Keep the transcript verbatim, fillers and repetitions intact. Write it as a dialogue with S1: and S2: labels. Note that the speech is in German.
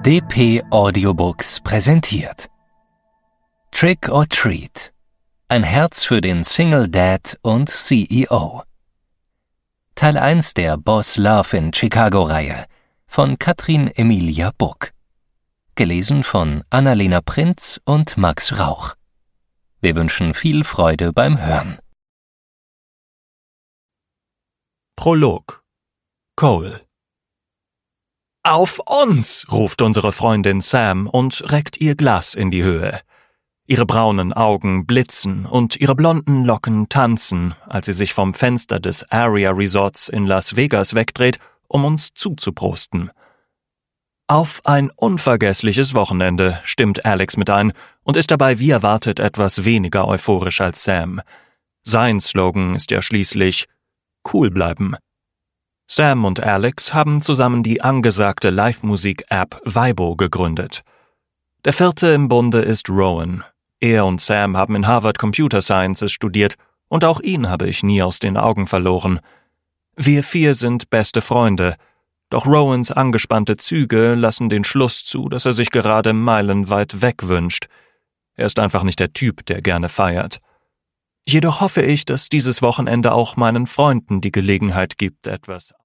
S1: D P Audiobooks präsentiert Trick or Treat. Ein Herz für den Single Dad und C E O. Teil eins der Boss Love in Chicago-Reihe von Katrin Emilia Buck. Gelesen von Annalena Prinz und Max Rauch. Wir wünschen viel Freude beim Hören.
S2: Prolog. Cole. »Auf uns!« ruft unsere Freundin Sam und reckt ihr Glas in die Höhe. Ihre braunen Augen blitzen und ihre blonden Locken tanzen, als sie sich vom Fenster des Aria Resorts in Las Vegas wegdreht, um uns zuzuprosten. »Auf ein unvergessliches Wochenende«, stimmt Alex mit ein und ist dabei wie erwartet etwas weniger euphorisch als Sam. Sein Slogan ist ja schließlich »Cool bleiben«. Sam und Alex haben zusammen die angesagte Live-Musik-App Vibo gegründet. Der vierte im Bunde ist Rowan. Er und Sam haben in Harvard Computer Sciences studiert und auch ihn habe ich nie aus den Augen verloren. Wir vier sind beste Freunde, doch Rowans angespannte Züge lassen den Schluss zu, dass er sich gerade meilenweit weg wünscht. Er ist einfach nicht der Typ, der gerne feiert. Jedoch hoffe ich, dass dieses Wochenende auch meinen Freunden die Gelegenheit gibt, etwas